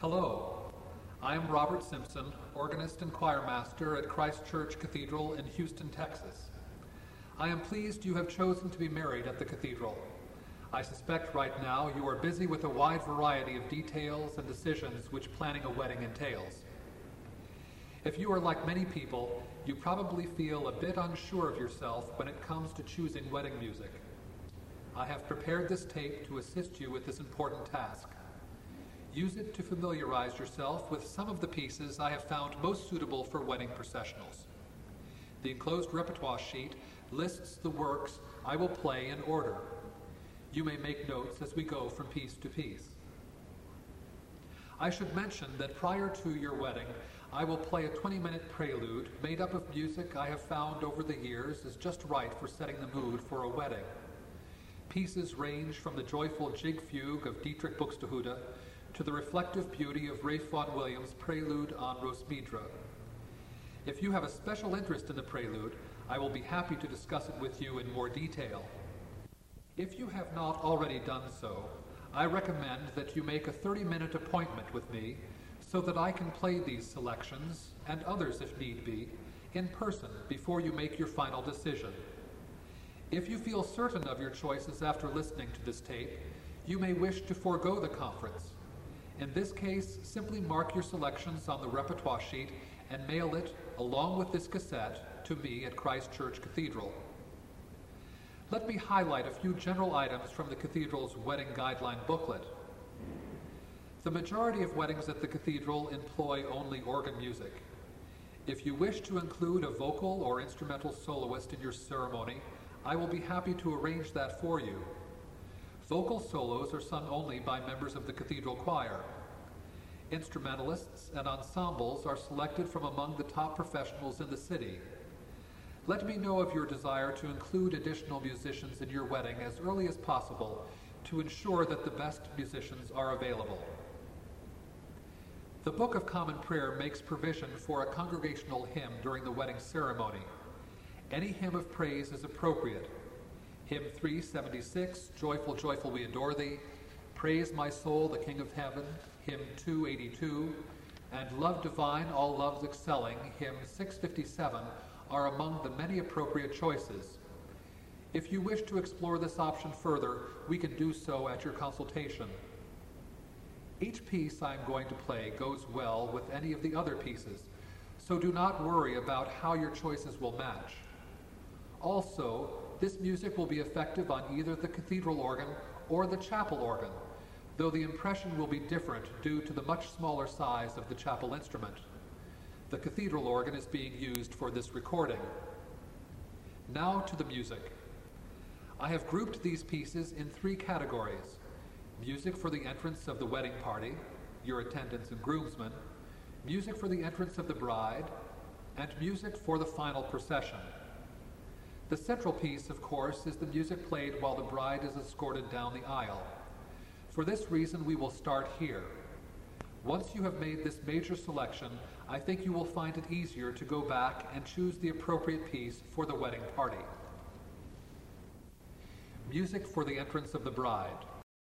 Hello, I'm Robert Simpson, organist and choirmaster at Christ Church Cathedral in Houston, Texas. I am pleased you have chosen to be married at the cathedral. I suspect right now you are busy with a wide variety of details and decisions which planning a wedding entails. If you are like many people, you probably feel a bit unsure of yourself when it comes to choosing wedding music. I have prepared this tape to assist you with this important task. Use it to familiarize yourself with some of the pieces I have found most suitable for wedding processionals. The enclosed repertoire sheet lists the works I will play in order. You may make notes as we go from piece to piece. I should mention that prior to your wedding, I will play a 20-minute prelude made up of music I have found over the years is just right for setting the mood for a wedding. Pieces range from the joyful jig fugue of Dietrich Buxtehude to the reflective beauty of Ralph Vaughan Williams' Prelude on Rosmidra. If you have a special interest in the prelude, I will be happy to discuss it with you in more detail. If you have not already done so, I recommend that you make a 30-minute appointment with me so that I can play these selections, and others if need be, in person before you make your final decision. If you feel certain of your choices after listening to this tape, you may wish to forego the conference. In this case, simply mark your selections on the repertoire sheet and mail it, along with this cassette, to me at Christ Church Cathedral. Let me highlight a few general items from the Cathedral's Wedding Guideline booklet. The majority of weddings at the Cathedral employ only organ music. If you wish to include a vocal or instrumental soloist in your ceremony, I will be happy to arrange that for you. Vocal solos are sung only by members of the Cathedral Choir. Instrumentalists and ensembles are selected from among the top professionals in the city. Let me know of your desire to include additional musicians in your wedding as early as possible to ensure that the best musicians are available. The Book of Common Prayer makes provision for a congregational hymn during the wedding ceremony. Any hymn of praise is appropriate. Hymn 376, Joyful, Joyful We Adore Thee, Praise My Soul, the King of Heaven, Hymn 282, and Love Divine, All Loves Excelling, Hymn 657, are among the many appropriate choices. If you wish to explore this option further, we can do so at your consultation. Each piece I am going to play goes well with any of the other pieces, so do not worry about how your choices will match. Also, this music will be effective on either the cathedral organ or the chapel organ, though the impression will be different due to the much smaller size of the chapel instrument. The cathedral organ is being used for this recording. Now to the music. I have grouped these pieces in three categories: music for the entrance of the wedding party, your attendants and groomsmen, music for the entrance of the bride, and music for the final procession. The central piece, of course, is the music played while the bride is escorted down the aisle. For this reason, we will start here. Once you have made this major selection, I think you will find it easier to go back and choose the appropriate piece for the wedding party. Music for the entrance of the bride.